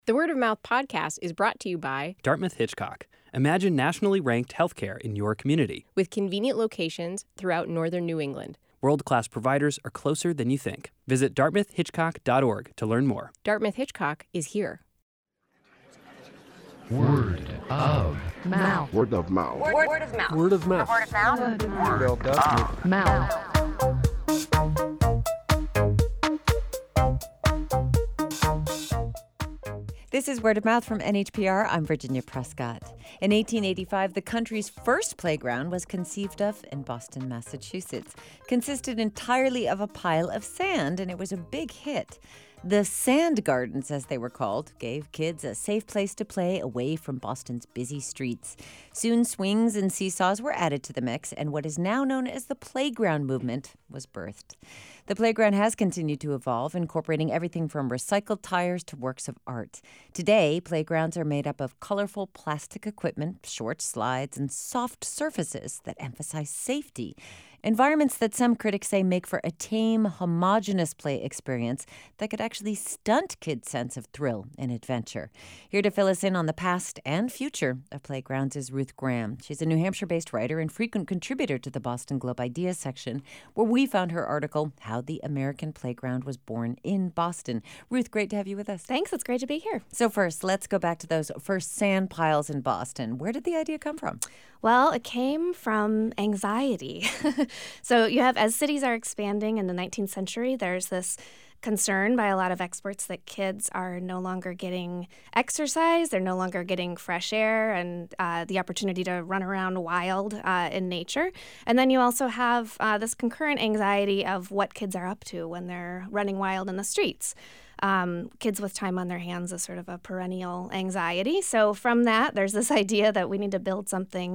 The Word of Mouth podcast is brought to you by Dartmouth Hitchcock. Imagine nationally ranked healthcare in your community. with convenient locations throughout northern New England. World-class providers are closer than you think. Visit dartmouthhitchcock.org to learn more. Dartmouth Hitchcock is here. Word of Mouth. Word of mouth. Word of mouth. Word of mouth. Mouth. This is Word of Mouth from NHPR. I'm Virginia Prescott. In 1885, the country's first playground was conceived of in Boston, Massachusetts. Consisted entirely of a pile of sand, and it was a big hit. The Sand Gardens, as they were called, gave kids a safe place to play away from Boston's busy streets. Soon, swings and seesaws were added to the mix, and what is now known as the playground movement was birthed. The playground has continued to evolve, incorporating everything from recycled tires to works of art. Today, playgrounds are made up of colorful plastic equipment, short slides, and soft surfaces that emphasize safety. Environments that some critics say make for a tame, homogeneous play experience that could actually stunt kids' sense of thrill and adventure. Here to fill us in on the past and future of playgrounds is Ruth Graham. She's a New Hampshire-based writer and frequent contributor to the Boston Globe Ideas section, where we found her article, How the American Playground Was Born in Boston. Ruth, great to have you with us. Thanks. It's great to be here. So first, let's go back to those first sand piles in Boston. Where did the idea come from? Well, it came from anxiety. So you have, as cities are expanding in the 19th century, there's this concern by a lot of experts that kids are no longer getting exercise, they're no longer getting fresh air and the opportunity to run around wild in nature. And then you also have this concurrent anxiety of what kids are up to when they're running wild in the streets. Kids with time on their hands is sort of a perennial anxiety. So from that, there's this idea that we need to build something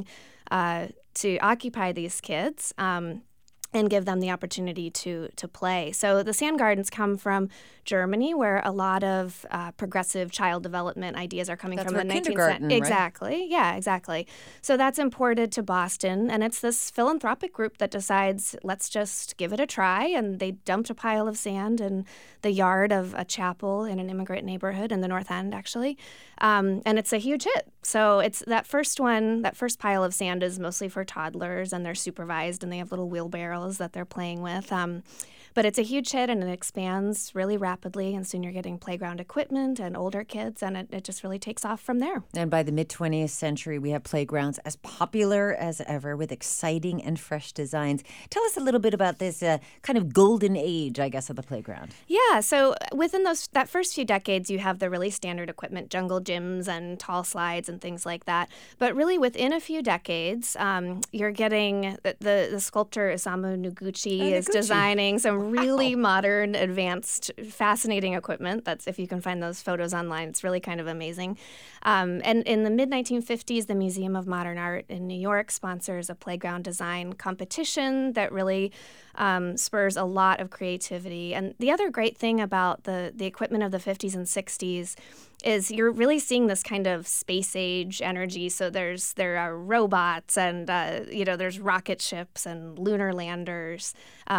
to occupy these kids and give them the opportunity to play. So the sand gardens come from Germany, where a lot of progressive child development ideas are coming That's from the where 19th kindergarten, century. right? Exactly. Yeah, exactly. So that's imported to Boston, and it's this philanthropic group that decides, let's just give it a try, and they dumped a pile of sand in the yard of a chapel in an immigrant neighborhood in the North End, actually. And it's a huge hit. So it's that first pile of sand is mostly for toddlers, and they're supervised, and they have little wheelbarrows that they're playing with. But it's a huge hit, and it expands really rapidly, and soon you're getting playground equipment and older kids, and it just really takes off from there. And by the mid-20th century, we have playgrounds as popular as ever with exciting and fresh designs. Tell us a little bit about this kind of golden age, I guess, of the playground. Yeah, so within that first few decades, you have the really standard equipment, jungle gyms and tall slides and things like that. But really within a few decades, you're getting the sculptor Isamu Noguchi is designing some really modern, advanced, fascinating equipment. That's, if you can find those photos online, it's really kind of amazing. And in the mid-1950s, the Museum of Modern Art in New York sponsors a playground design competition that really spurs a lot of creativity. And the other great thing about the equipment of the 50s and 60s is you're really seeing this kind of space age energy. So there are robots and there's rocket ships and lunar landers.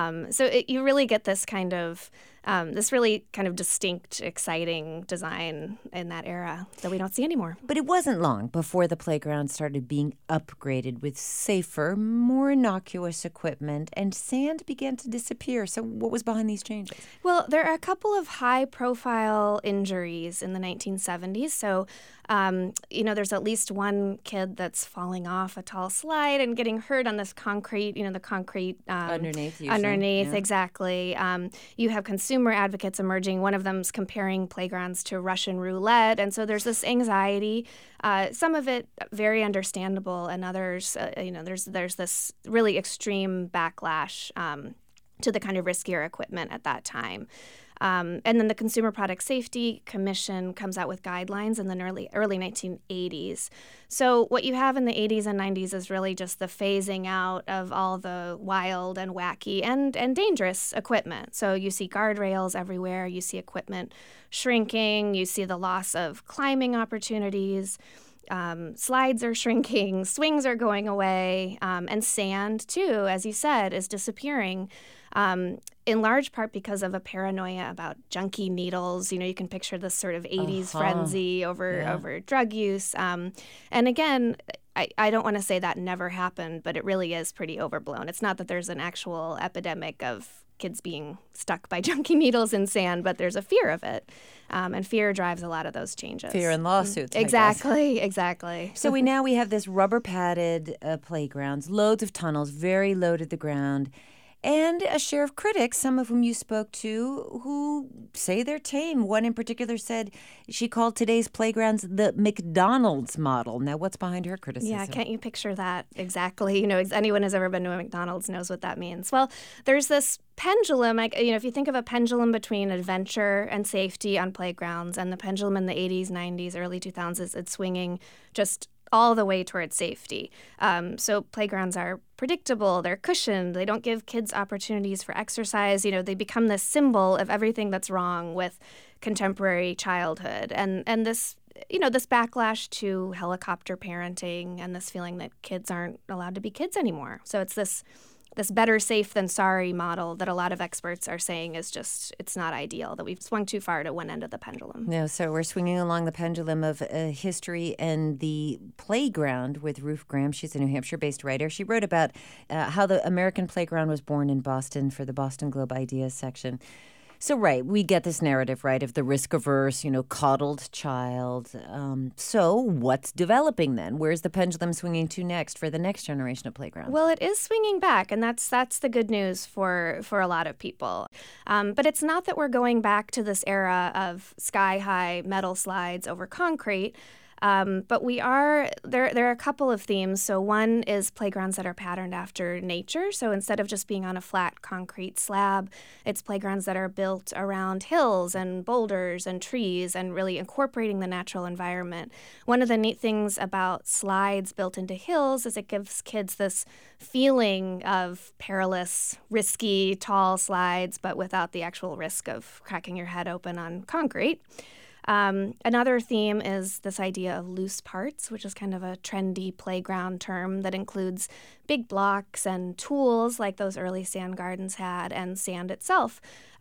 You really get this kind of distinct, exciting design in that era that we don't see anymore. But it wasn't long before the playground started being upgraded with safer, more innocuous equipment, and sand began to disappear. So what was behind these changes? Well, there are a couple of high-profile injuries in the 1970s. So, there's at least one kid that's falling off a tall slide and getting hurt on this concrete, the concrete Underneath, yeah. exactly. You have consumer advocates emerging. One of them's comparing playgrounds to Russian roulette. And so there's this anxiety, some of it very understandable, and others, there's this really extreme backlash to the kind of riskier equipment at that time. And then the Consumer Product Safety Commission comes out with guidelines in the early 1980s. So what you have in the 80s and 90s is really just the phasing out of all the wild and wacky and dangerous equipment. So you see guardrails everywhere. You see equipment shrinking. You see the loss of climbing opportunities. Slides are shrinking. Swings are going away. And sand, too, as you said, is disappearing. in large part because of a paranoia about junkie needles. You can picture this sort of 80s frenzy over drug use. And again, I don't want to say that never happened, but it really is pretty overblown. It's not that there's an actual epidemic of kids being stuck by junkie needles in sand, but there's a fear of it. And fear drives a lot of those changes. Fear and lawsuits. Exactly. So we have this rubber padded playgrounds, loads of tunnels, very low to the ground, and a share of critics, some of whom you spoke to, who say they're tame. One in particular said she called today's playgrounds the McDonald's model. Now, what's behind her criticism? Yeah, can't you picture that exactly? Anyone who's ever been to a McDonald's knows what that means. Well, there's this pendulum, if you think of a pendulum between adventure and safety on playgrounds, and the pendulum in the 80s, 90s, early 2000s, it's swinging just all the way towards safety. So playgrounds are predictable, they're cushioned, they don't give kids opportunities for exercise. They become this symbol of everything that's wrong with contemporary childhood. And this backlash to helicopter parenting and this feeling that kids aren't allowed to be kids anymore. So it's this better safe than sorry model that a lot of experts are saying is just, it's not ideal, that we've swung too far to one end of the pendulum. No, so we're swinging along the pendulum of history and the playground with Ruth Graham. She's a New Hampshire-based writer. She wrote about how the American playground was born in Boston for the Boston Globe Ideas section. So, right, we get this narrative, right, of the risk-averse, coddled child. So what's developing then? Where's the pendulum swinging to next for the next generation of playgrounds? Well, it is swinging back, and that's the good news for a lot of people. But it's not that we're going back to this era of sky-high metal slides over concrete. But we are, there are a couple of themes. So one is playgrounds that are patterned after nature. So instead of just being on a flat concrete slab, it's playgrounds that are built around hills and boulders and trees and really incorporating the natural environment. One of the neat things about slides built into hills is it gives kids this feeling of perilous, risky, tall slides, but without the actual risk of cracking your head open on concrete. Another theme is this idea of loose parts, which is kind of a trendy playground term that includes big blocks and tools like those early sand gardens had, and sand itself.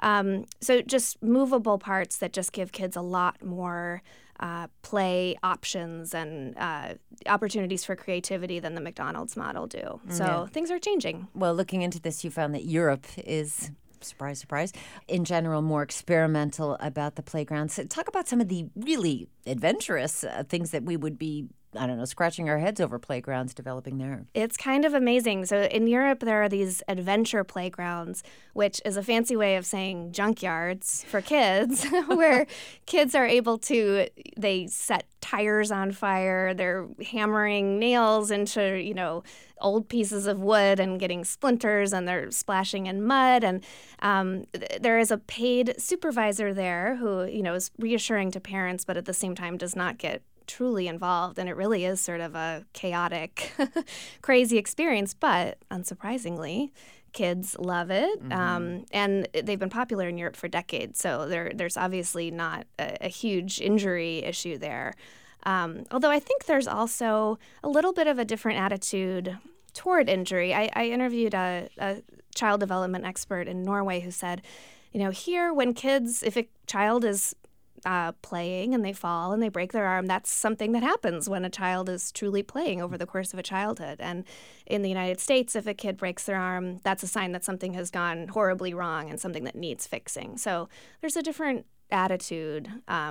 So just movable parts that just give kids a lot more play options and opportunities for creativity than the McDonald's model do. So things are changing. Well, looking into this, you found that Europe is, surprise, surprise, in general, more experimental about the playgrounds. Talk about some of the really adventurous things that we would be, scratching our heads over playgrounds developing there. It's kind of amazing. So in Europe, there are these adventure playgrounds, which is a fancy way of saying junkyards for kids, where kids are able to, they set tires on fire, they're hammering nails into, old pieces of wood and getting splinters, and they're splashing in mud. And there is a paid supervisor there who, is reassuring to parents, but at the same time does not get truly involved. And it really is sort of a chaotic, crazy experience. But unsurprisingly, kids love it. And they've been popular in Europe for decades. So there's obviously not a huge injury issue there. Although I think there's also a little bit of a different attitude toward injury. I interviewed a child development expert in Norway who said, here if a child is playing and they fall and they break their arm, that's something that happens when a child is truly playing over the course of a childhood. And in the United States, if a kid breaks their arm, that's a sign that something has gone horribly wrong and something that needs fixing. So there's a different attitude.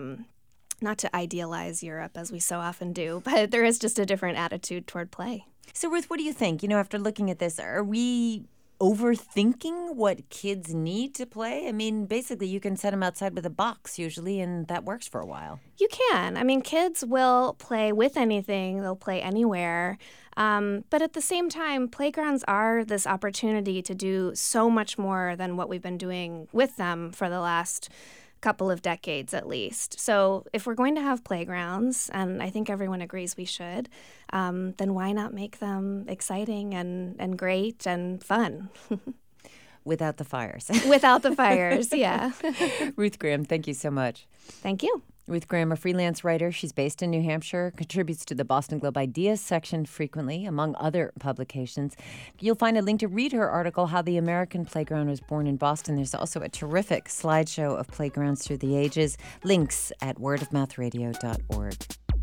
Not to idealize Europe, as we so often do, but there is just a different attitude toward play. So, Ruth, what do you think? After looking at this, are we overthinking what kids need to play? I mean, basically, you can set them outside with a box usually, and that works for a while. You can. I mean, kids will play with anything. They'll play anywhere. But at the same time, playgrounds are this opportunity to do so much more than what we've been doing with them for the last couple of decades at least. So if we're going to have playgrounds, and I think everyone agrees we should, then why not make them exciting and great and fun? Without the fires. Without the fires, yeah. Ruth Graham, thank you so much. Thank you. Ruth Graham, a freelance writer, she's based in New Hampshire, contributes to the Boston Globe Ideas section frequently, among other publications. You'll find a link to read her article, How the American Playground Was Born in Boston. There's also a terrific slideshow of playgrounds through the ages. Links at wordofmouthradio.org.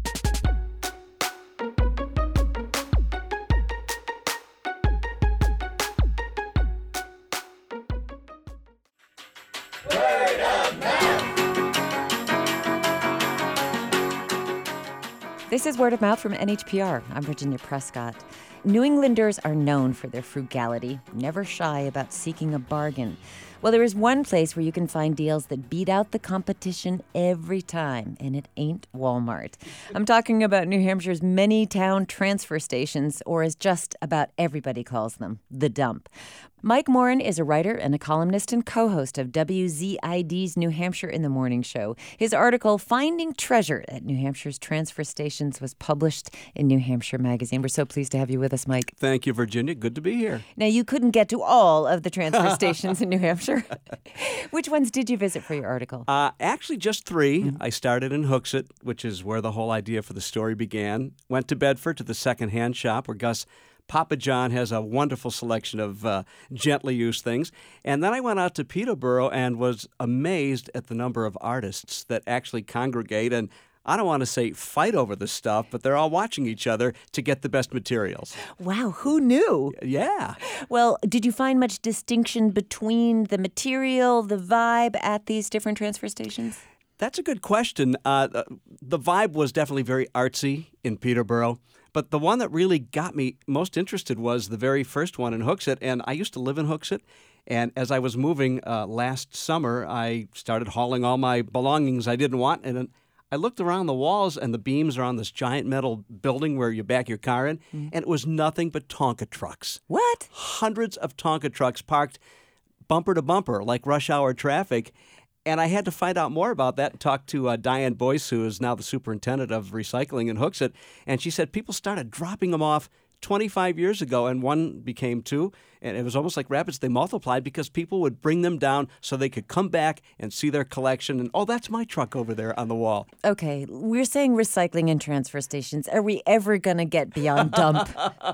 This is Word of Mouth from NHPR. I'm Virginia Prescott. New Englanders are known for their frugality, never shy about seeking a bargain. Well, there is one place where you can find deals that beat out the competition every time, and it ain't Walmart. I'm talking about New Hampshire's many town transfer stations, or as just about everybody calls them, the dump. Mike Morin is a writer and a columnist and co-host of WZID's New Hampshire in the Morning Show. His article, Finding Treasure at New Hampshire's Transfer Stations, was published in New Hampshire Magazine. We're so pleased to have you with us, Mike. Thank you, Virginia. Good to be here. Now, you couldn't get to all of the transfer stations in New Hampshire. Which ones did you visit for your article? Actually, just 3. I started in Hooksett, which is where the whole idea for the story began. Went to Bedford to the secondhand shop where Gus Papa John has a wonderful selection of gently used things. And then I went out to Peterborough and was amazed at the number of artists that actually congregate. And I don't want to say fight over the stuff, but they're all watching each other to get the best materials. Wow, who knew? Yeah. Well, did you find much distinction between the material, the vibe at these different transfer stations? That's a good question. The vibe was definitely very artsy in Peterborough. But the one that really got me most interested was the very first one in Hooksett. And I used to live in Hooksett. And as I was moving last summer, I started hauling all my belongings I didn't want. And I looked around the walls, and the beams are on this giant metal building where you back your car in. And it was nothing but Tonka trucks. What? Hundreds of Tonka trucks parked bumper to bumper like rush hour traffic. And I had to find out more about that and talk to Diane Boyce, who is now the superintendent of recycling in Hooksett. And she said people started dropping them off 25 years ago, and one became 2. And it was almost like rabbits. They multiplied because people would bring them down so they could come back and see their collection. And, oh, that's my truck over there on the wall. Okay, we're saying recycling and transfer stations. Are we ever going to get beyond dump?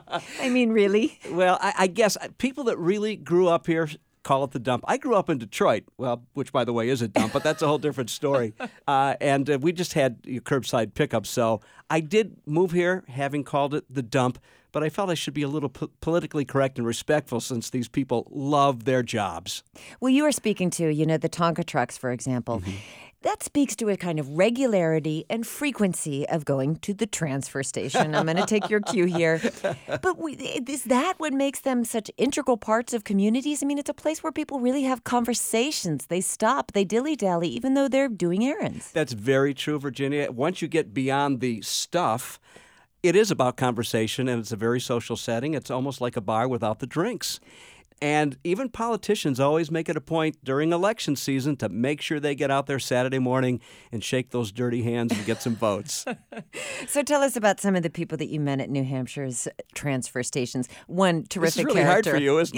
I mean, really? Well, I guess people that really grew up here call it the dump. I grew up in Detroit, well, which, by the way, is a dump, but that's a whole different story. And we just had curbside pickup. So I did move here having called it the dump, but I felt I should be a little politically correct and respectful since these people love their jobs. Well, you were speaking to, the Tonka trucks, for example. That speaks to a kind of regularity and frequency of going to the transfer station. I'm going to take your cue here. But is that what makes them such integral parts of communities? I mean, it's a place where people really have conversations. They stop, they dilly-dally, even though they're doing errands. That's very true, Virginia. Once you get beyond the stuff, it is about conversation, and it's a very social setting. It's almost like a bar without the drinks. And even politicians always make it a point during election season to make sure they get out there Saturday morning and shake those dirty hands and get some votes. So tell us about some of the people that you met at New Hampshire's transfer stations. One terrific character. This is really character. hard for you,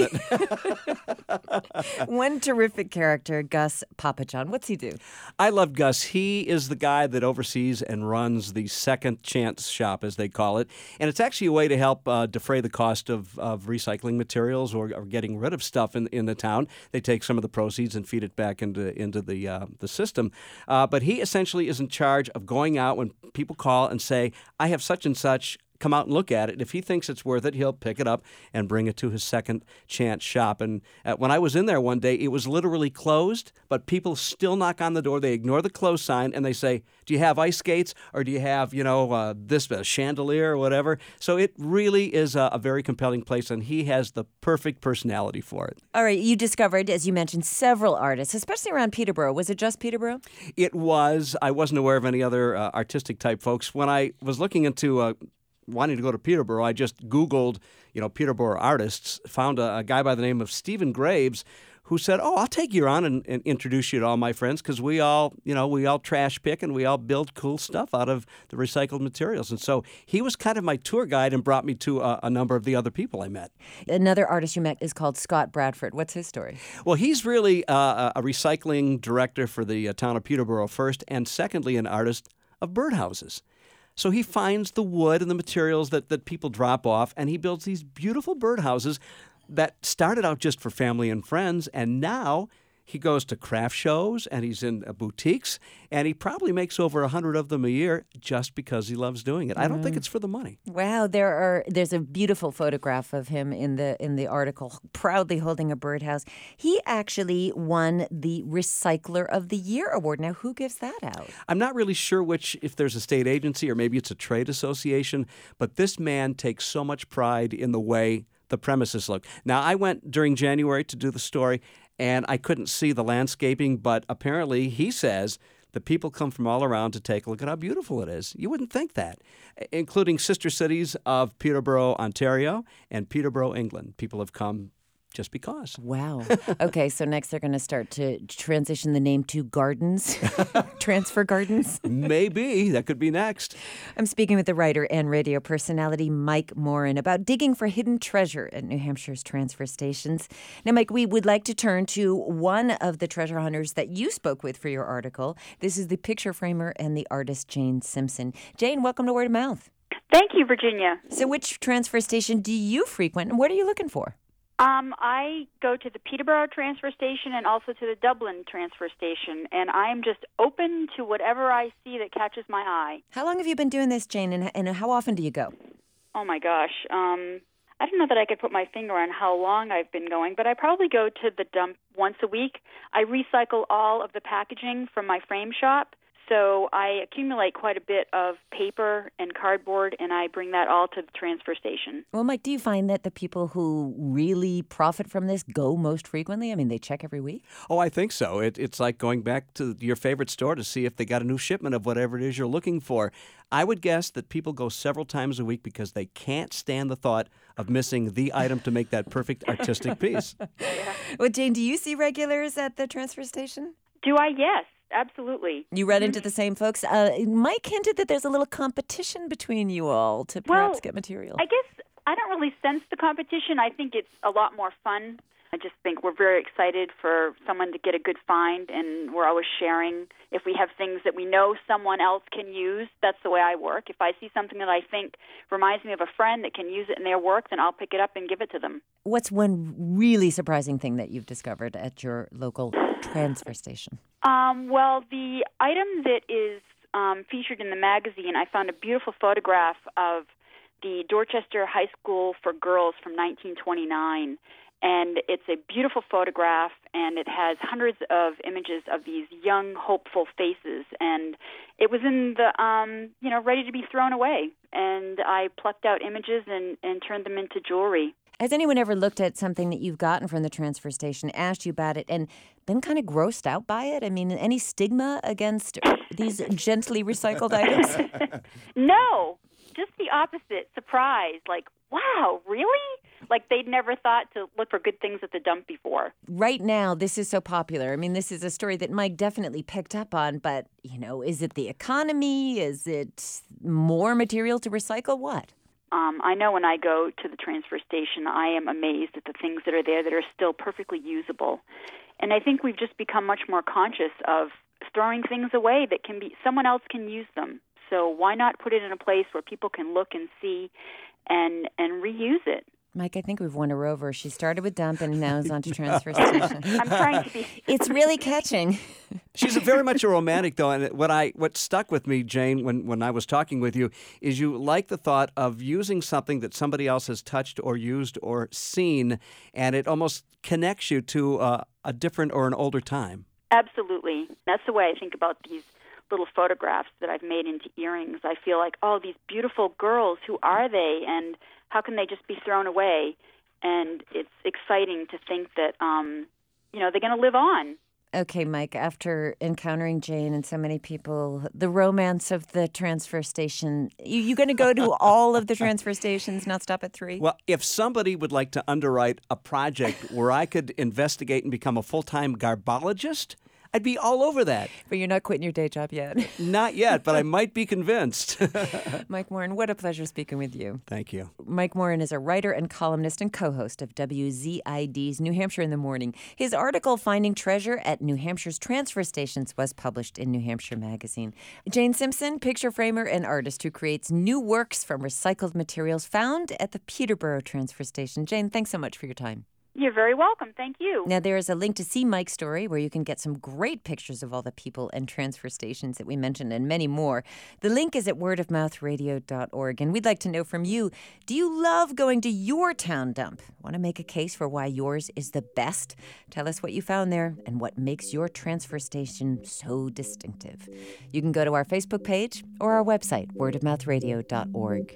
isn't it? One terrific character, Gus Papa John. What's he do? I love Gus. He is the guy that oversees and runs the second chance shop, as they call it. And it's actually a way to help defray the cost of recycling materials or getting rid of stuff in the town. They take some of the proceeds and feed it back into the system. But he essentially is in charge of going out when people call and say, I have such and such, come out and look at it. If he thinks it's worth it, he'll pick it up and bring it to his second chance shop. And when I was in there one day, it was literally closed, but people still knock on the door. They ignore the close sign and they say, do you have ice skates or do you have, this chandelier or whatever? So it really is a very compelling place, and he has the perfect personality for it. All right, you discovered, as you mentioned, several artists, especially around Peterborough. Was it just Peterborough? It was. I wasn't aware of any other artistic type folks. When I was looking into wanting to go to Peterborough, I just Googled, Peterborough artists, found a guy by the name of Stephen Graves, who said, "Oh, I'll take you on and introduce you to all my friends because we all trash pick and we all build cool stuff out of the recycled materials." And so he was kind of my tour guide and brought me to a number of the other people I met. Another artist you met is called Scott Bradford. What's his story? Well, he's really a recycling director for the town of Peterborough first, and secondly, an artist of birdhouses. So he finds the wood and the materials that people drop off, and he builds these beautiful birdhouses that started out just for family and friends, and now he goes to craft shows and he's in boutiques, and he probably makes over 100 of them a year just because he loves doing it. I don't think it's for the money. Wow, there's a beautiful photograph of him in the article, proudly holding a birdhouse. He actually won the Recycler of the Year award. Now, who gives that out? I'm not really sure if there's a state agency or maybe it's a trade association, but this man takes so much pride in the way the premises look. Now, I went during January to do the story, and I couldn't see the landscaping, but apparently he says the people come from all around to take a look at how beautiful it is. You wouldn't think that, including sister cities of Peterborough, Ontario, and Peterborough, England. People have come just because. Wow. Okay, so next they're going to start to transition the name to Gardens, Transfer Gardens. Maybe. That could be next. I'm speaking with the writer and radio personality Mike Morin about digging for hidden treasure at New Hampshire's transfer stations. Now, Mike, we would like to turn to one of the treasure hunters that you spoke with for your article. This is the picture framer and the artist Jane Simpson. Jane, welcome to Word of Mouth. Thank you, Virginia. So which transfer station do you frequent, and what are you looking for? I go to the Peterborough transfer station and also to the Dublin transfer station, and I'm just open to whatever I see that catches my eye. How long have you been doing this, Jane, and how often do you go? Oh, my gosh. I don't know that I could put my finger on how long I've been going, but I probably go to the dump once a week. I recycle all of the packaging from my frame shop, so I accumulate quite a bit of paper and cardboard, and I bring that all to the transfer station. Well, Mike, do you find that the people who really profit from this go most frequently? I mean, they check every week? Oh, I think so. It's like going back to your favorite store to see if they got a new shipment of whatever it is you're looking for. I would guess that people go several times a week because they can't stand the thought of missing the item to make that perfect artistic piece. Well, Jane, do you see regulars at the transfer station? Do I? Yes. Absolutely. You run into the same folks. Mike hinted that there's a little competition between you all to perhaps get material. I guess I don't really sense the competition. I think it's a lot more fun. I just think we're very excited for someone to get a good find, and we're always sharing. If we have things that we know someone else can use, that's the way I work. If I see something that I think reminds me of a friend that can use it in their work, then I'll pick it up and give it to them. What's one really surprising thing that you've discovered at your local transfer station? Well, the item that is featured in the magazine, I found a beautiful photograph of the Dorchester High School for Girls from 1929. And it's a beautiful photograph, and it has hundreds of images of these young, hopeful faces. And it was in the, ready to be thrown away. And I plucked out images and turned them into jewelry. Has anyone ever looked at something that you've gotten from the transfer station, asked you about it, and been kind of grossed out by it? I mean, any stigma against these gently recycled items? No, just the opposite. Surprise. Like, wow, really? Like they'd never thought to look for good things at the dump before. Right now, this is so popular. I mean, this is a story that Mike definitely picked up on, but, is it the economy? Is it more material to recycle? What? I know when I go to the transfer station, I am amazed at the things that are there that are still perfectly usable. And I think we've just become much more conscious of throwing things away that someone else can use them. So why not put it in a place where people can look and see and reuse it? Mike, I think we've won her over. She started with dump and now is on to transfer station. I'm trying to be. It's really catching. She's very much a romantic, though, and what stuck with me, Jane, when I was talking with you, is you like the thought of using something that somebody else has touched or used or seen, and it almost connects you to a different or an older time. Absolutely. That's the way I think about these little photographs that I've made into earrings. I feel like, oh, these beautiful girls, who are they, and how can they just be thrown away? And it's exciting to think that, they're going to live on. Okay, Mike, after encountering Jane and so many people, the romance of the transfer station, you going to go to all of the transfer stations, not stop at 3? Well, if somebody would like to underwrite a project where I could investigate and become a full-time garbologist, I'd be all over that. But you're not quitting your day job yet. Not yet, but I might be convinced. Mike Morin, what a pleasure speaking with you. Thank you. Mike Morin is a writer and columnist and co-host of WZID's New Hampshire in the Morning. His article, Finding Treasure at New Hampshire's Transfer Stations, was published in New Hampshire Magazine. Jane Simpson, picture framer and artist who creates new works from recycled materials found at the Peterborough Transfer Station. Jane, thanks so much for your time. You're very welcome. Thank you. Now, there is a link to see Mike's story where you can get some great pictures of all the people and transfer stations that we mentioned and many more. The link is at wordofmouthradio.org. And we'd like to know from you, do you love going to your town dump? Want to make a case for why yours is the best? Tell us what you found there and what makes your transfer station so distinctive. You can go to our Facebook page or our website, wordofmouthradio.org.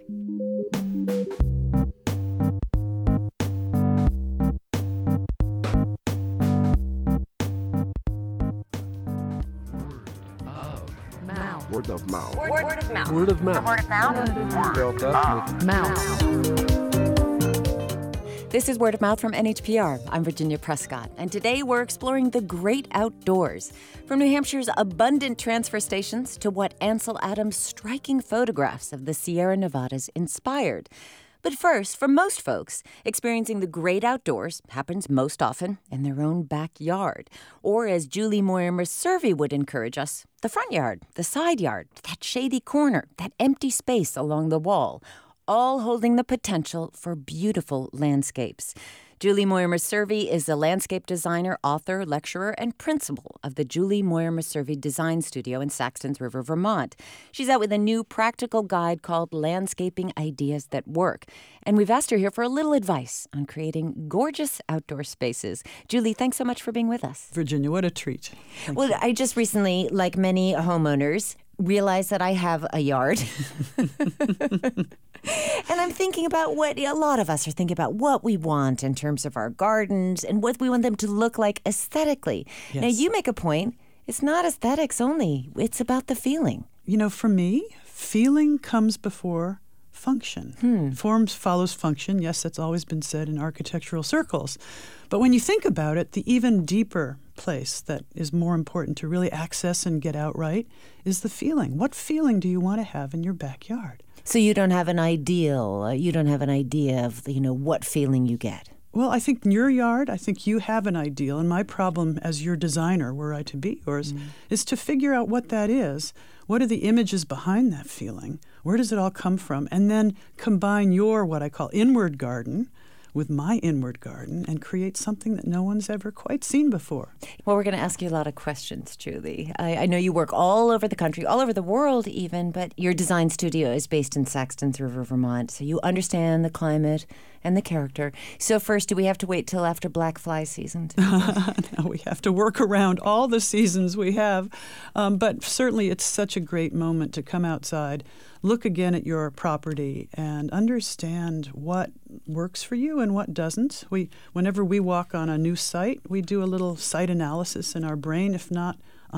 Word of mouth. Word of mouth. Word of mouth. Word of mouth. Spelled that with Mouth. This is Word of Mouth from NHPR. I'm Virginia Prescott, and today we're exploring the great outdoors. From New Hampshire's abundant transfer stations to what Ansel Adams' striking photographs of the Sierra Nevadas inspired. But first, for most folks, experiencing the great outdoors happens most often in their own backyard. Or as Julie Moyer-Messervy would encourage us, the front yard, the side yard, that shady corner, that empty space along the wall, all holding the potential for beautiful landscapes. Julie Moyer-Messervy is a landscape designer, author, lecturer, and principal of the Julie Moyer-Messervy Design Studio in Saxtons River, Vermont. She's out with a new practical guide called Landscaping Ideas That Work. And we've asked her here for a little advice on creating gorgeous outdoor spaces. Julie, thanks so much for being with us. Virginia, what a treat. Thank Well, you. I just recently, like many homeowners, realized that I have a yard. And I'm thinking about what a lot of us are thinking about what we want in terms of our gardens and what we want them to look like aesthetically. Yes. Now, you make a point. It's not aesthetics only. It's about the feeling. You know, for me, feeling comes before function. Form follows function. Yes, that's always been said in architectural circles. But when you think about it, the even deeper place that is more important to really access and get out right is the feeling. What feeling do you want to have in your backyard? So you don't have an ideal. You don't have an idea of, what feeling you get. Well, I think in your yard, I think you have an ideal. And my problem as your designer, were I to be yours, is to figure out what that is. What are the images behind that feeling? Where does it all come from? And then combine your, what I call inward garden, with my inward garden and create something that no one's ever quite seen before. Well, we're going to ask you a lot of questions, Julie. I know you work all over the country, all over the world even, but your design studio is based in Saxtons River, Vermont, so you understand the climate and the character. So first, do we have to wait till after black fly season? Now we have to work around all the seasons we have, but certainly it's such a great moment to come outside, look again at your property and understand what works for you and what doesn't. Whenever we walk on a new site, we do a little site analysis in our brain, if not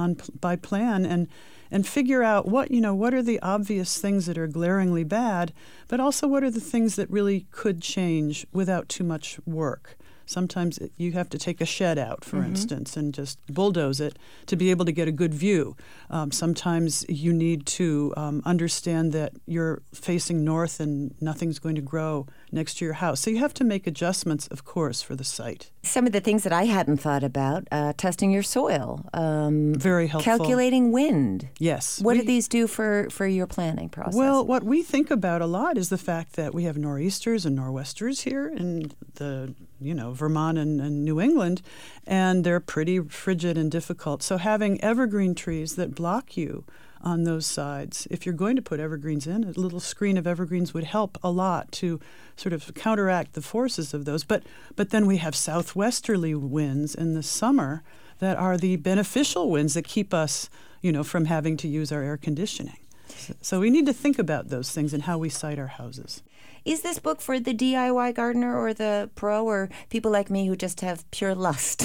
by plan, and figure out what are the obvious things that are glaringly bad, but also what are the things that really could change without too much work. Sometimes you have to take a shed out, for instance, and just bulldoze it to be able to get a good view. Sometimes you need to understand that you're facing north and nothing's going to grow next to your house. So you have to make adjustments, of course, for the site. Some of the things that I hadn't thought about, testing your soil. Very helpful. Calculating wind. Yes. What do these do for your planning process? Well, what we think about a lot is the fact that we have nor'easters and nor'westers here in the Vermont and New England, and they're pretty frigid and difficult. So having evergreen trees that block you on those sides, if you're going to put evergreens in, a little screen of evergreens would help a lot to sort of counteract the forces of those. But then we have southwesterly winds in the summer that are the beneficial winds that keep us, from having to use our air conditioning. So we need to think about those things and how we site our houses. Is this book for the DIY gardener or the pro, or people like me who just have pure lust?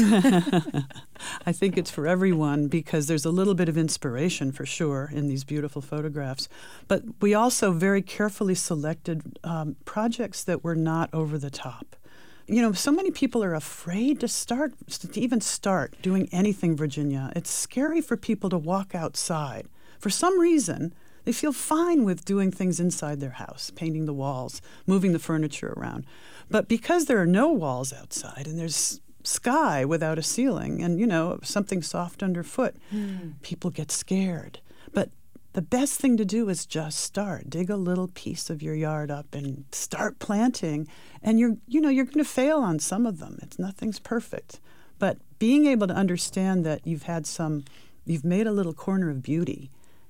I think it's for everyone because there's a little bit of inspiration for sure in these beautiful photographs. But we also very carefully selected projects that were not over the top. You know, so many people are afraid to even start doing anything, Virginia. It's scary for people to walk outside. For some reason, they feel fine with doing things inside their house, painting the walls, moving the furniture around. But because there are no walls outside and there's sky without a ceiling and, you know, something soft underfoot, people get scared. But the best thing to do is just start. Dig a little piece of your yard up and start planting. And you're going to fail on some of them. Nothing's perfect. But being able to understand that you've made a little corner of beauty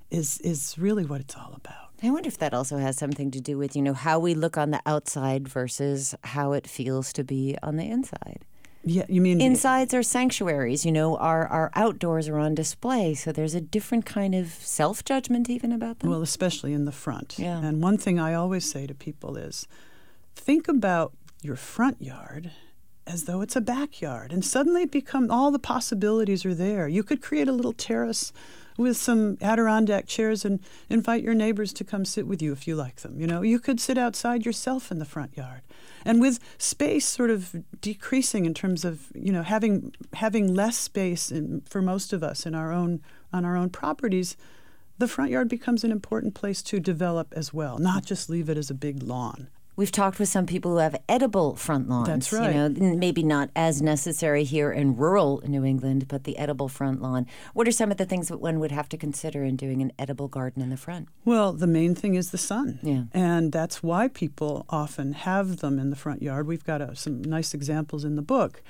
is really what it's all about. I wonder if that also has something to do with, how we look on the outside versus how it feels to be on the inside. Yeah, you mean insides are sanctuaries, our outdoors are on display, so there's a different kind of self-judgment even about them. Well, especially in the front. Yeah. And one thing I always say to people is, think about your front yard as though it's a backyard, and suddenly all the possibilities are there. You could create a little terrace with some Adirondack chairs and invite your neighbors to come sit with you if you like them. You could sit outside yourself in the front yard. And with space sort of decreasing in terms of, having less space for most of us on our own properties, the front yard becomes an important place to develop as well, not just leave it as a big lawn. We've talked with some people who have edible front lawns. That's right. Maybe not as necessary here in rural New England, but the edible front lawn. What are some of the things that one would have to consider in doing an edible garden in the front? Well, the main thing is the sun. Yeah. And that's why people often have them in the front yard. We've got some nice examples in the book.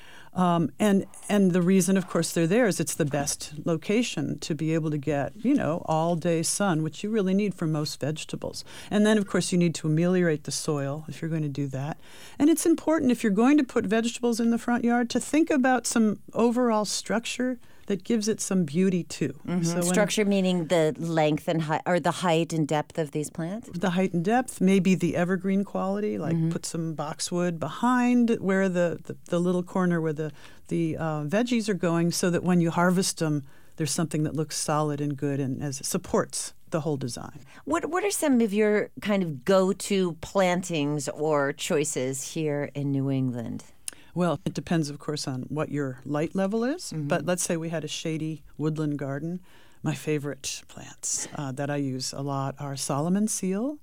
And the reason, of course, they're there is it's the best location to be able to get, all-day sun, which you really need for most vegetables. And then, of course, you need to ameliorate the soil if you're going to do that. And it's important, if you're going to put vegetables in the front yard, to think about some overall structure that gives it some beauty too. Mm-hmm. So structure meaning the length and height, or the height and depth of these plants? The height and depth, maybe the evergreen quality, like put some boxwood behind where the little corner where the veggies are going, so that when you harvest them, there's something that looks solid and good and as it supports the whole design. What are some of your kind of go-to plantings or choices here in New England? Well, it depends, of course, on what your light level is. Mm-hmm. But let's say we had a shady woodland garden. My favorite plants that I use a lot are Solomon seal,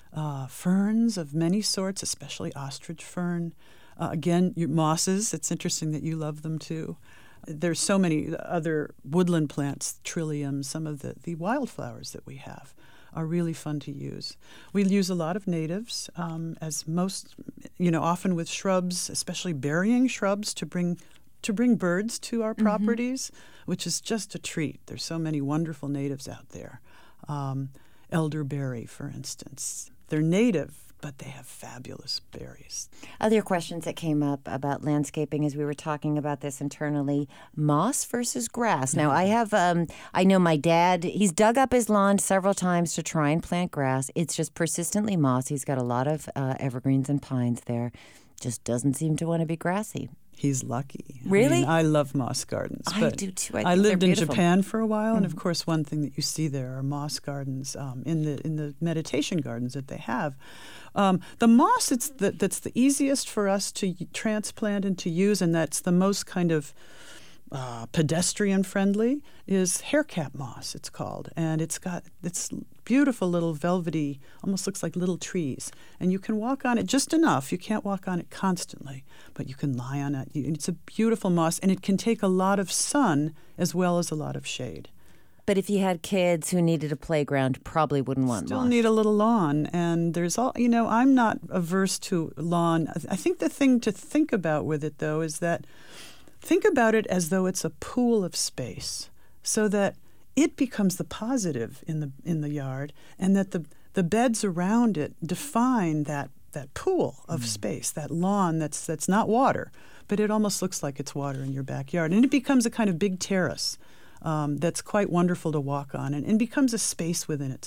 ferns of many sorts, especially ostrich fern. Again, mosses. It's interesting that you love them too. There's so many other woodland plants, trillium, some of the wildflowers that we have are really fun to use. We use a lot of natives, as most, often with shrubs, especially berrying shrubs to bring birds to our properties, which is just a treat. There's so many wonderful natives out there. Elderberry, for instance. They're native, but they have fabulous berries. Other questions that came up about landscaping as we were talking about this internally, moss versus grass. Now, I know my dad, he's dug up his lawn several times to try and plant grass. It's just persistently moss. He's got a lot of evergreens and pines there. Just doesn't seem to want to be grassy. He's lucky. Really? I love moss gardens. I do too. I lived in Japan for a while, and of course, one thing that you see there are moss gardens in the meditation gardens that they have. The moss, that's the easiest for us to transplant and to use, and that's the most kind of pedestrian friendly, is haircap moss, it's called. And it's beautiful little velvety, almost looks like little trees. And you can walk on it just enough. You can't walk on it constantly, but you can lie on it. It's a beautiful moss, and it can take a lot of sun as well as a lot of shade. But if you had kids who needed a playground, probably wouldn't want Still moss. Need a little lawn. And there's I'm not averse to lawn. I think the thing to think about with it, though, is that think about it as though it's a pool of space, so that it becomes the positive in the yard, and that the beds around it define that pool of space, that lawn that's not water, but it almost looks like it's water in your backyard. And it becomes a kind of big terrace that's quite wonderful to walk on, and becomes a space within itself.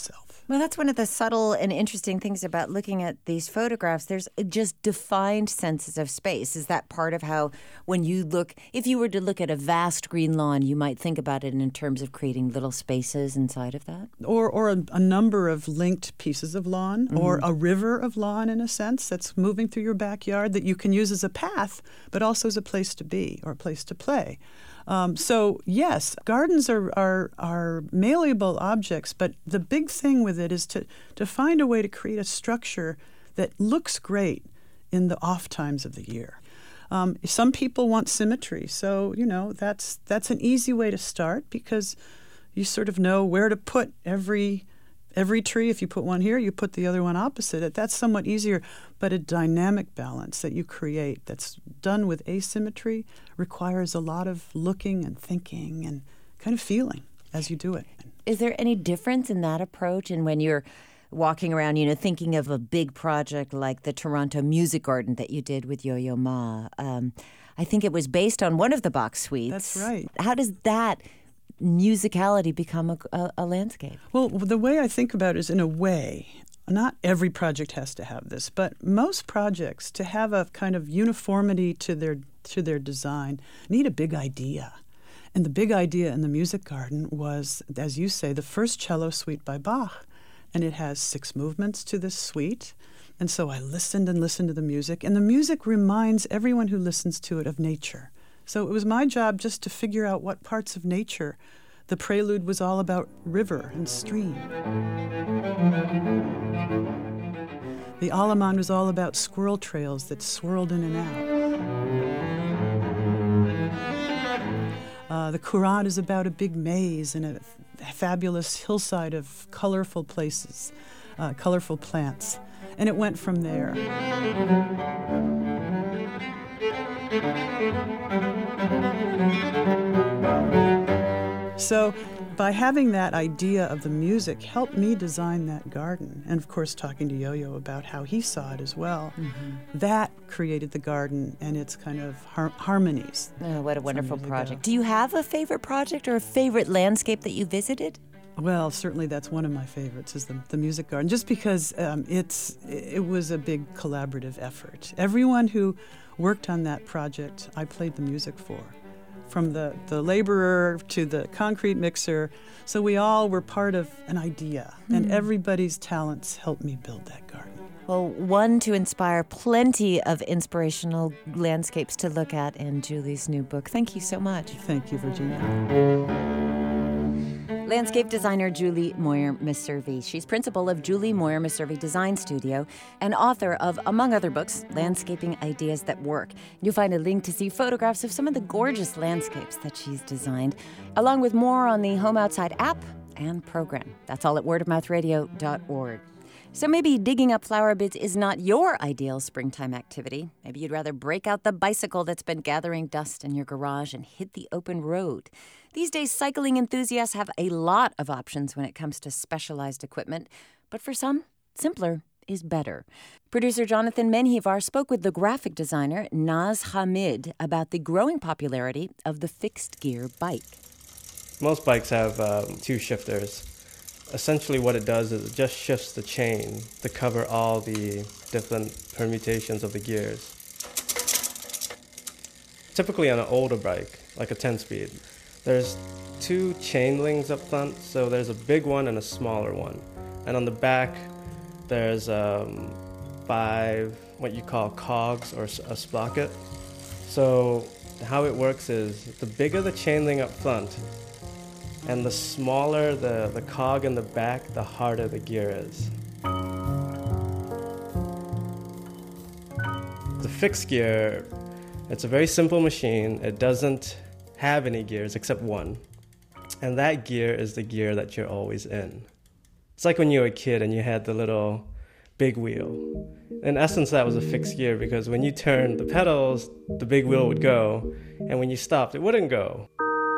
Well, that's one of the subtle and interesting things about looking at these photographs. There's just defined senses of space. Is that part of how, when you look, if you were to look at a vast green lawn, you might think about it in terms of creating little spaces inside of that? Or a number of linked pieces of lawn, or a river of lawn, in a sense, that's moving through your backyard that you can use as a path, but also as a place to be or a place to play. So yes, gardens are malleable objects, but the big thing with it is to find a way to create a structure that looks great in the off times of the year. Some people want symmetry, so that's an easy way to start, because you sort of know where to put every tree. If you put one here, you put the other one opposite it. That's somewhat easier, but a dynamic balance that you create that's done with asymmetry requires a lot of looking and thinking and kind of feeling as you do it. Is there any difference in that approach? And when you're walking around, thinking of a big project like the Toronto Music Garden that you did with Yo-Yo Ma, I think it was based on one of the Bach suites. That's right. How does that musicality become a landscape? Well, the way I think about it is, in a way, not every project has to have this, but most projects, to have a kind of uniformity to their design, need a big idea. And the big idea in the Music Garden was, as you say, the first cello suite by Bach. And it has 6 movements to this suite. And so I listened and listened to the music. And the music reminds everyone who listens to it of nature. So it was my job just to figure out what parts of nature. The prelude was all about river and stream. The Allemande was all about squirrel trails that swirled in and out. The Courante is about a big maze and a fabulous hillside of colorful places, colorful plants. And it went from there. So by having that idea of the music helped me design that garden. And of course, talking to Yo-Yo about how he saw it as well. That created the garden and its kind of harmonies. Oh, what a wonderful project. Do you have a favorite project or a favorite landscape that you visited? Well, certainly that's one of my favorites, is the Music Garden, just because it was a big collaborative effort. Everyone who worked on that project, I played the music for, from the laborer to the concrete mixer. So we all were part of an idea, and everybody's talents helped me build that garden. Well, one to inspire, plenty of inspirational landscapes to look at in Julie's new book. Thank you so much. Thank you, Virginia. Landscape designer Julie Moyer-Messervy. She's principal of Julie Moyer-Messervy Design Studio and author of, among other books, Landscaping Ideas That Work. You'll find a link to see photographs of some of the gorgeous landscapes that she's designed, along with more on the Home Outside app and program. That's all at wordofmouthradio.org. So maybe digging up flower beds is not your ideal springtime activity. Maybe you'd rather break out the bicycle that's been gathering dust in your garage and hit the open road. These days, cycling enthusiasts have a lot of options when it comes to specialized equipment, but for some, simpler is better. Producer Jonathan Menjivar spoke with the graphic designer Naz Hamid about the growing popularity of the fixed-gear bike. Most bikes have 2 shifters. Essentially what it does is it just shifts the chain to cover all the different permutations of the gears. Typically on an older bike, like a 10-speed, there's 2 chain links up front, so there's a big one and a smaller one. And on the back, there's 5 what you call cogs or a sprocket. So how it works is the bigger the chain link up front, and the smaller the cog in the back, the harder the gear is. The fixed gear, it's a very simple machine. It doesn't have any gears except one. And that gear is the gear that you're always in. It's like when you were a kid and you had the little big wheel. In essence, that was a fixed gear because when you turned the pedals, the big wheel would go, and when you stopped, it wouldn't go.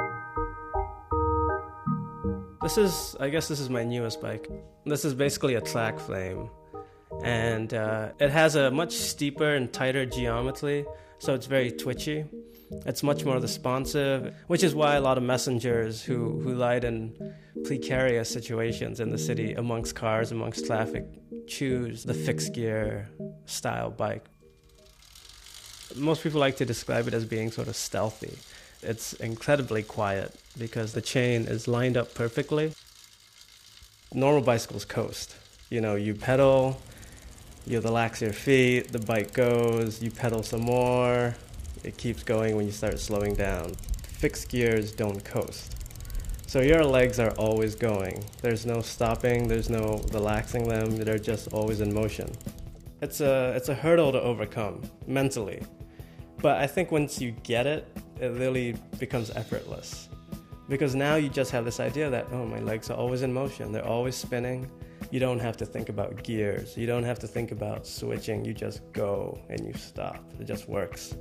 I guess this is my newest bike. This is basically a track frame, and it has a much steeper and tighter geometry, so it's very twitchy. It's much more responsive, which is why a lot of messengers who light in precarious situations in the city, amongst cars, amongst traffic, choose the fixed gear style bike. Most people like to describe it as being sort of stealthy. It's incredibly quiet because the chain is lined up perfectly. Normal bicycles coast. You know, you pedal, you relax your feet, the bike goes, you pedal some more, it keeps going when you start slowing down. Fixed gears don't coast. So your legs are always going. There's no stopping, there's no relaxing them, they're just always in motion. It's a hurdle to overcome mentally. But I think once you get it, it really becomes effortless. Because now you just have this idea that, oh, my legs are always in motion, they're always spinning. You don't have to think about gears, you don't have to think about switching, you just go and you stop. It just works.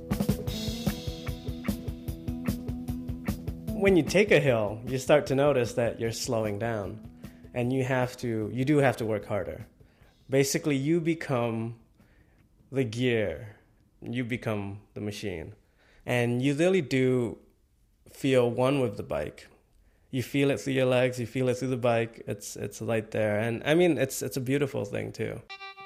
When you take a hill, you start to notice that you're slowing down, and you do have to work harder. Basically, you become the gear, you become the machine, and you really do feel one with the bike. You feel it through your legs, you feel it through the bike, it's right there, and I mean, it's a beautiful thing too.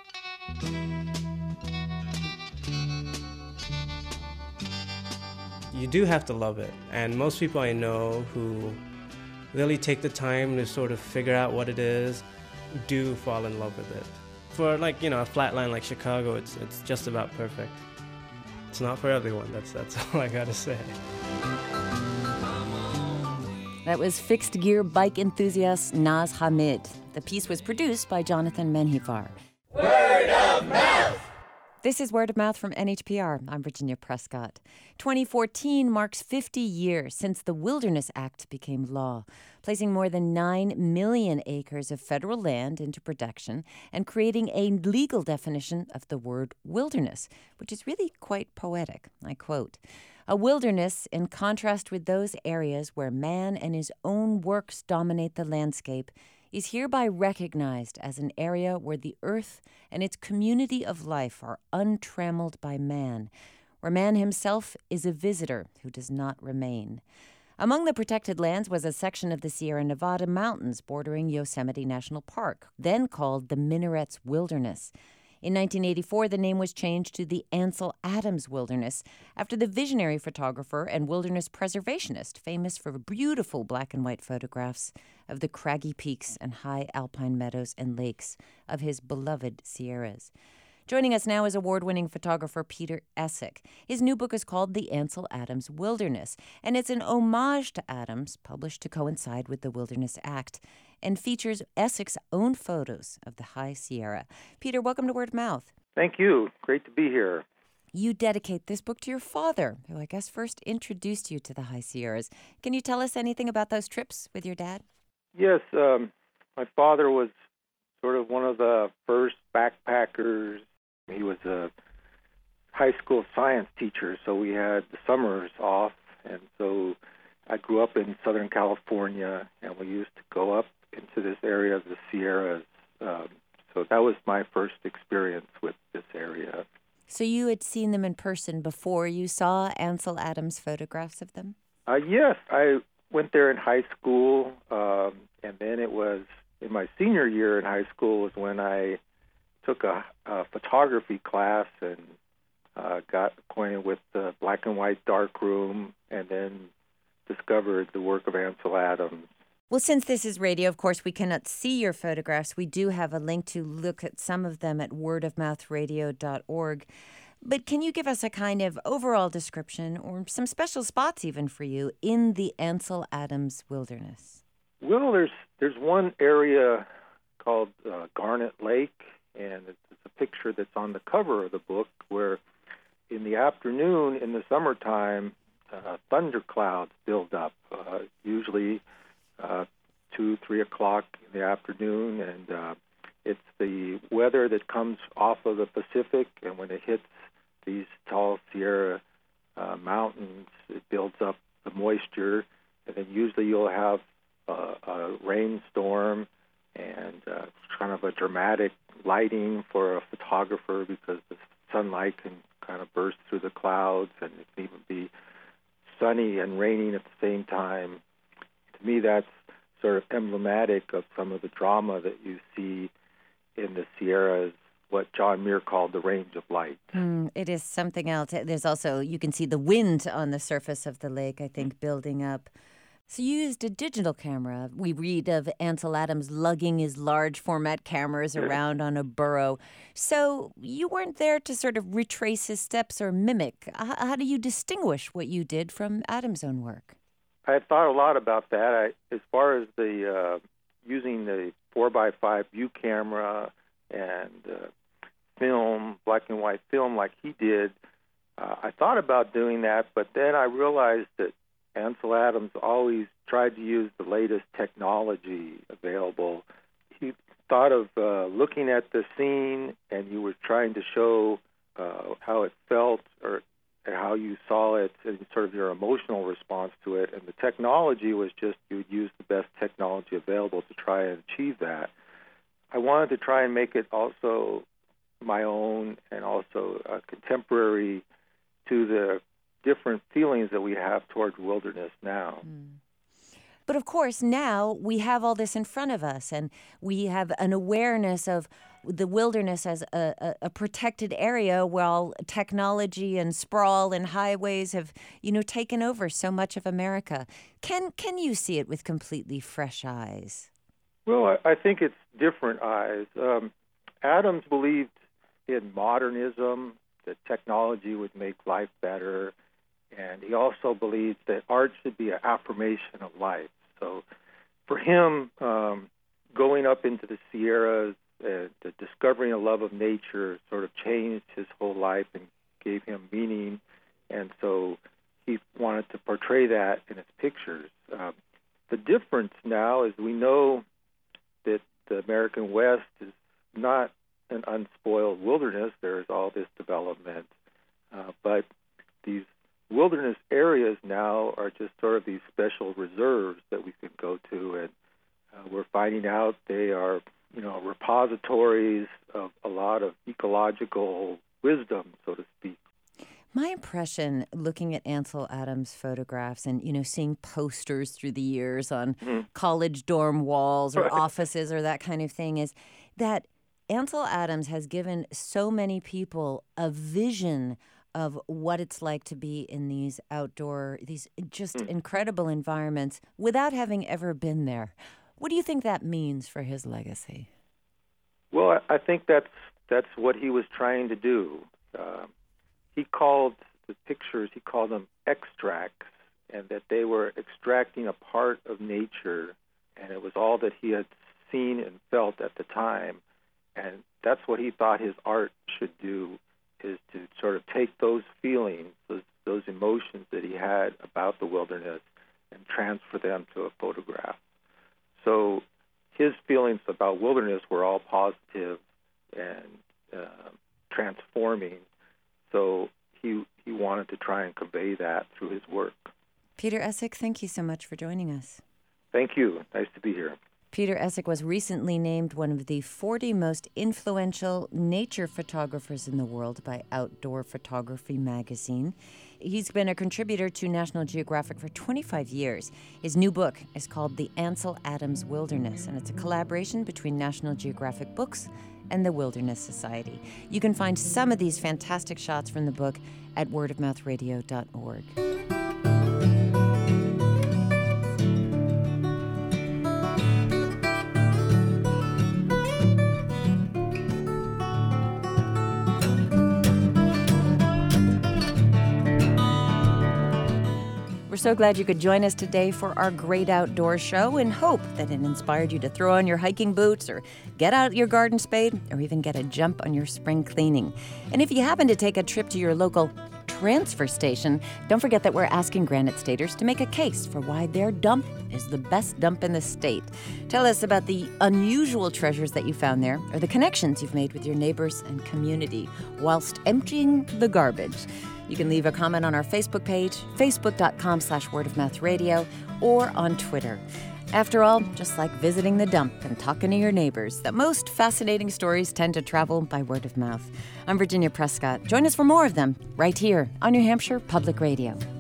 You do have to love it, and most people I know who really take the time to sort of figure out what it is do fall in love with it. For a flat line like Chicago, it's just about perfect. It's not for everyone, that's all I gotta say. That was fixed gear bike enthusiast Naz Hamid. The piece was produced by Jonathan Menjivar. Word of mouth! This is Word of Mouth from NHPR. I'm Virginia Prescott. 2014 marks 50 years since the Wilderness Act became law, placing more than 9 million acres of federal land into protection and creating a legal definition of the word wilderness, which is really quite poetic. I quote, "A wilderness, in contrast with those areas where man and his own works dominate the landscape, is hereby recognized as an area where the earth and its community of life are untrammeled by man, where man himself is a visitor who does not remain." Among the protected lands was a section of the Sierra Nevada mountains bordering Yosemite National Park, then called the Minarets Wilderness. In 1984, the name was changed to the Ansel Adams Wilderness after the visionary photographer and wilderness preservationist famous for beautiful black and white photographs of the craggy peaks and high alpine meadows and lakes of his beloved Sierras. Joining us now is award-winning photographer Peter Essek. His new book is called The Ansel Adams Wilderness, and it's an homage to Adams, published to coincide with the Wilderness Act, and features Essek's own photos of the High Sierra. Peter, welcome to Word of Mouth. Thank you. Great to be here. You dedicate this book to your father, who I guess first introduced you to the High Sierras. Can you tell us anything about those trips with your dad? Yes, my father was sort of one of the first backpackers. He was a high school science teacher, so we had the summers off, and so I grew up in Southern California, and we used to go up into this area of the Sierras. So that was my first experience with this area. So you had seen them in person before you saw Ansel Adams' photographs of them? Yes, I went there in high school, and then it was in my senior year in high school was when I took a photography class and got acquainted with the black and white darkroom, and then discovered the work of Ansel Adams. Well, since this is radio, of course, we cannot see your photographs. We do have a link to look at some of them at wordofmouthradio.org. But can you give us a kind of overall description, or some special spots even for you, in the Ansel Adams Wilderness? Well, there's one area called Garnet Lake, and it's a picture that's on the cover of the book where in the afternoon, in the summertime, thunderclouds build up, usually 2, 3 o'clock in the afternoon, and it's the weather that comes off of the Pacific, and when it hits these tall Sierra mountains, it builds up the moisture, and then usually you'll have a rainstorm and kind of a dramatic lighting for a photographer because the sunlight can kind of burst through the clouds, and it can even be sunny and raining at the same time. To me, that's sort of emblematic of some of the drama that you see in the Sierras, what John Muir called the range of light. It is something else. There's also, you can see the wind on the surface of the lake, I think, building up. So you used a digital camera. We read of Ansel Adams lugging his large format cameras around on a burro. So you weren't there to sort of retrace his steps or mimic. How do you distinguish what you did from Adams' own work? I had thought a lot about that. As far as the using the 4x5 view camera and film, black and white film like he did, I thought about doing that, but then I realized that Ansel Adams always tried to use the latest technology available. He thought of looking at the scene, and you were trying to show how it felt or how you saw it and sort of your emotional response to it. And the technology was just you would use the best technology available to try and achieve that. I wanted to try and make it also my own and also contemporary to the different feelings that we have toward wilderness now. But of course, now we have all this in front of us, and we have an awareness of the wilderness as a protected area, while technology and sprawl and highways have, taken over so much of America. Can you see it with completely fresh eyes? Well, I think it's different eyes. Adams believed in modernism, that technology would make life better, and he also believed that art should be an affirmation of life. So for him, going up into the Sierras, discovering a love of nature sort of changed his whole life and gave him meaning, and so he wanted to portray that in his pictures. The difference now is we know that the American West is not an unspoiled wilderness. There is all this development, but these wilderness areas now are just sort of these special reserves that we can go to, and we're finding out they are, repositories of a lot of ecological wisdom, so to speak. My impression, looking at Ansel Adams' photographs and, seeing posters through the years on college dorm walls or offices or that kind of thing, is that Ansel Adams has given so many people a vision of what it's like to be in these outdoor, these just incredible environments without having ever been there. What do you think that means for his legacy? Well, I think that's what he was trying to do. He called the pictures, he called them extracts, and that they were extracting a part of nature, and it was all that he had seen and felt at the time. And that's what he thought his art should do, is to sort of take those feelings, those emotions that he had about the wilderness, and transfer them to a photograph. So his feelings about wilderness were all positive and transforming. So he wanted to try and convey that through his work. Peter Essek, thank you so much for joining us. Thank you. Nice to be here. Peter Essek was recently named one of the 40 most influential nature photographers in the world by Outdoor Photography magazine. He's been a contributor to National Geographic for 25 years. His new book is called The Ansel Adams Wilderness, and it's a collaboration between National Geographic Books and the Wilderness Society. You can find some of these fantastic shots from the book at wordofmouthradio.org. We're so glad you could join us today for our Great Outdoor Show, and hope that it inspired you to throw on your hiking boots or get out your garden spade or even get a jump on your spring cleaning. And if you happen to take a trip to your local transfer station, don't forget that we're asking Granite Staters to make a case for why their dump is the best dump in the state. Tell us about the unusual treasures that you found there, or the connections you've made with your neighbors and community whilst emptying the garbage. You can leave a comment on our Facebook page, facebook.com/wordofmouthradio, or on Twitter. After all, just like visiting the dump and talking to your neighbors, the most fascinating stories tend to travel by word of mouth. I'm Virginia Prescott. Join us for more of them right here on New Hampshire Public Radio.